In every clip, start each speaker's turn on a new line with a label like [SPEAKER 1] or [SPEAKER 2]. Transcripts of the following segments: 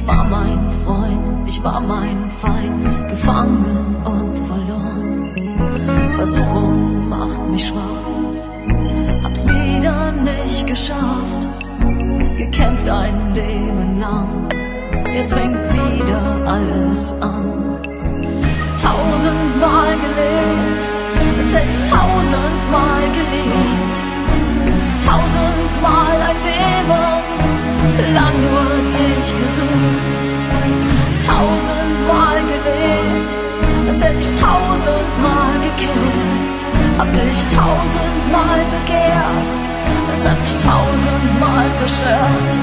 [SPEAKER 1] Ich war mein Freund, ich war mein Feind, gefangen und verloren. Versuchung macht mich schwach, hab's wieder nicht geschafft. Gekämpft ein Leben lang, jetzt fängt wieder alles an. 1000-mal gelebt, als hätte ich 1000-mal geliebt. 1000-mal ein Leben, lang nur dich gesucht. 1000-mal gelebt, als hätte ich 1000-mal gekillt. Hab dich 1000-mal begehrt, es hat mich 1000-mal zerstört.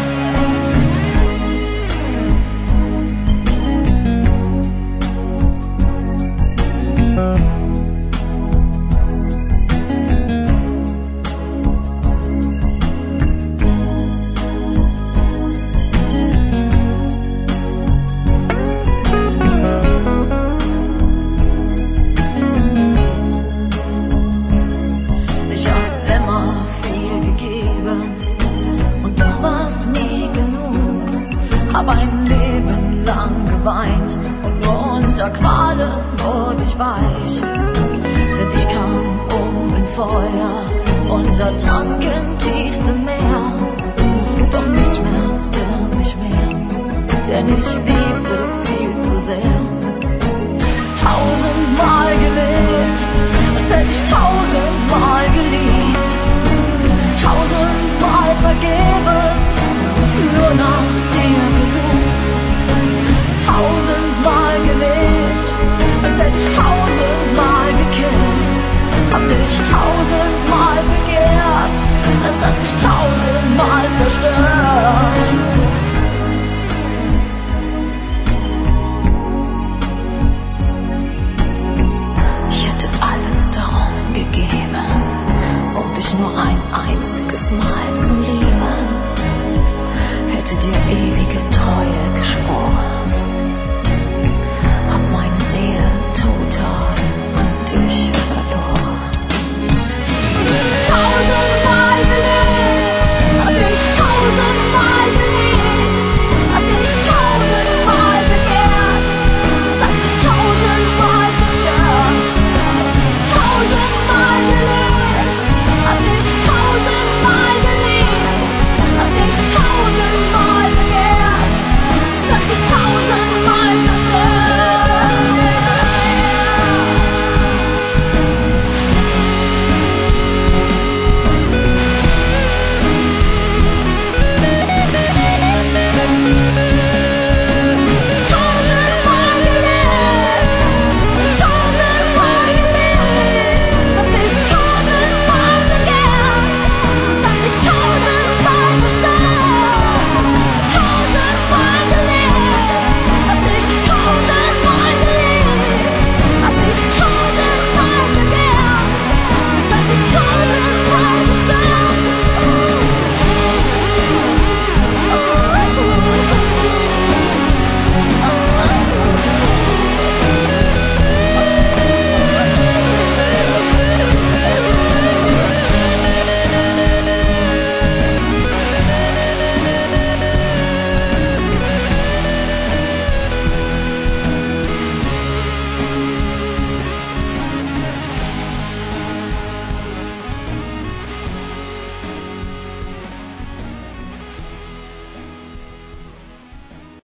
[SPEAKER 1] Hab ein Leben lang geweint und nur unter Qualen wurde ich weich. Denn ich kam im Feuer und ertrank im tiefsten Meer. Doch nichts schmerzte mich mehr, denn ich liebte viel zu sehr. 1000-mal gelebt, als hätte ich 1000-mal geliebt. 1000-mal vergebens, nur nach dir gesucht. 1000-mal gelebt, als hätte ich 1000-mal gekillt. Hab dich 1000-mal begehrt, es hat mich 1000-mal zerstört. Ich hätte alles darum gegeben, um dich nur ein einziges Mal zu lieben. Hätte dir